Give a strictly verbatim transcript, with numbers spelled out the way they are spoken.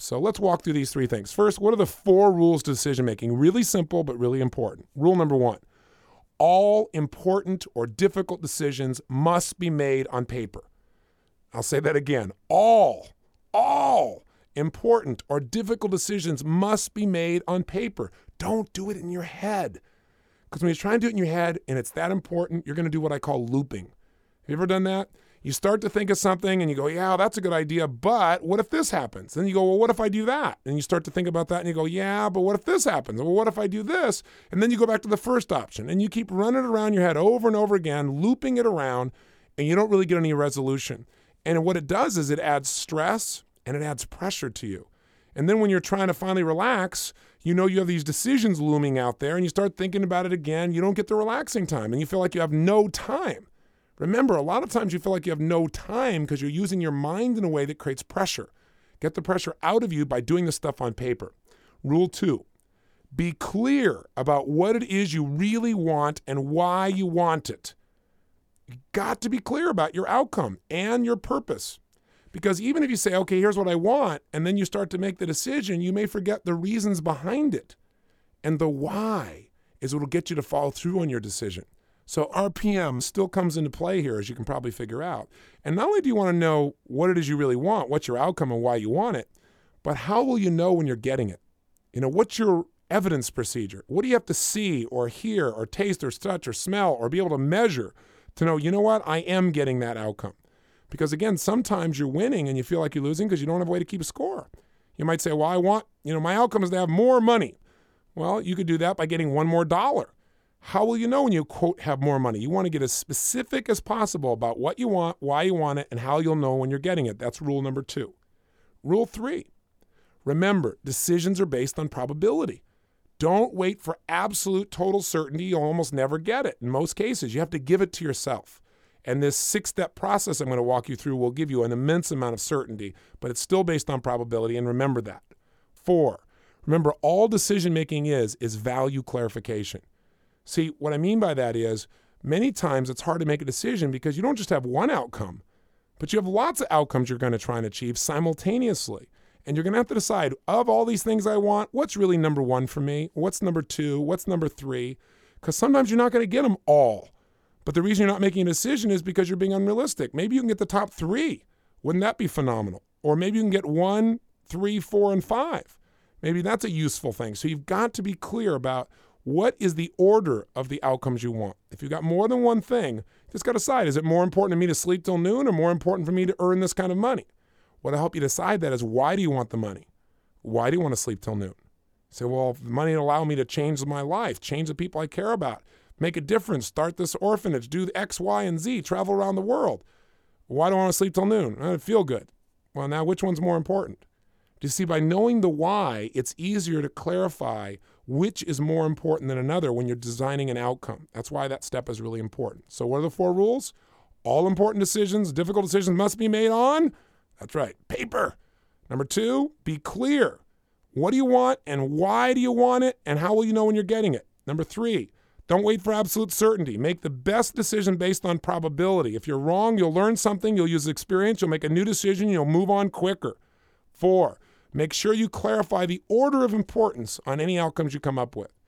So let's walk through these three things. First, what are the four rules to decision making? Really simple, but really important. Rule number one, all important or difficult decisions must be made on paper. I'll say that again. All, all important or difficult decisions must be made on paper. Don't do it in your head. Because when you try and do it in your head and it's that important, you're going to do what I call looping. Have you ever done that? You start to think of something and you go, yeah, that's a good idea, but what if this happens? Then you go, well, what if I do that? And you start to think about that and you go, yeah, but what if this happens? Well, what if I do this? And then you go back to the first option and you keep running it around your head over and over again, looping it around, and you don't really get any resolution. And what it does is it adds stress and it adds pressure to you. And then when you're trying to finally relax, you know you have these decisions looming out there and you start thinking about it again. You don't get the relaxing time and you feel like you have no time. Remember, a lot of times you feel like you have no time because you're using your mind in a way that creates pressure. Get the pressure out of you by doing the stuff on paper. Rule two, be clear about what it is you really want and why you want it. You got to be clear about your outcome and your purpose. Because even if you say, okay, here's what I want, and then you start to make the decision, you may forget the reasons behind it. And the why is what will get you to follow through on your decision. So R P M still comes into play here, as you can probably figure out. And not only do you want to know what it is you really want, what's your outcome and why you want it, but how will you know when you're getting it? You know, what's your evidence procedure? What do you have to see or hear or taste or touch or smell or be able to measure to know, you know what, I am getting that outcome? Because again, sometimes you're winning and you feel like you're losing because you don't have a way to keep a score. You might say, well, I want, you know, my outcome is to have more money. Well, you could do that by getting one more dollar. How will you know when you, quote, have more money? You want to get as specific as possible about what you want, why you want it, and how you'll know when you're getting it. That's rule number two. Rule three, remember, decisions are based on probability. Don't wait for absolute total certainty. You'll almost never get it. In most cases, you have to give it to yourself. And this six-step process I'm going to walk you through will give you an immense amount of certainty, but it's still based on probability, and remember that. Four, remember, all decision-making is, is value clarification. See, what I mean by that is many times it's hard to make a decision because you don't just have one outcome, but you have lots of outcomes you're going to try and achieve simultaneously. And you're going to have to decide, of all these things I want, what's really number one for me? What's number two? What's number three? Because sometimes you're not going to get them all. But the reason you're not making a decision is because you're being unrealistic. Maybe you can get the top three. Wouldn't that be phenomenal? Or maybe you can get one, three, four, and five. Maybe that's a useful thing. So you've got to be clear about what is the order of the outcomes you want. If you've got more than one thing, just got to decide, is it more important to me to sleep till noon or more important for me to earn this kind of money? What'll help you decide that is, why do you want the money? Why do you want to sleep till noon? You say, well, if the money will allow me to change my life, change the people I care about, make a difference, start this orphanage, do X, Y, and Z, travel around the world. Why do I want to sleep till noon? I feel good. Well, now which one's more important? Do you see, by knowing the why, it's easier to clarify which is more important than another when you're designing an outcome. That's why that step is really important. So what are the four rules? All important decisions, difficult decisions must be made on, that's right, paper. Number two, be clear. What do you want and why do you want it and how will you know when you're getting it? Number three, don't wait for absolute certainty. Make the best decision based on probability. If you're wrong, you'll learn something, you'll use experience, you'll make a new decision, you'll move on quicker. Four, make sure you clarify the order of importance on any outcomes you come up with.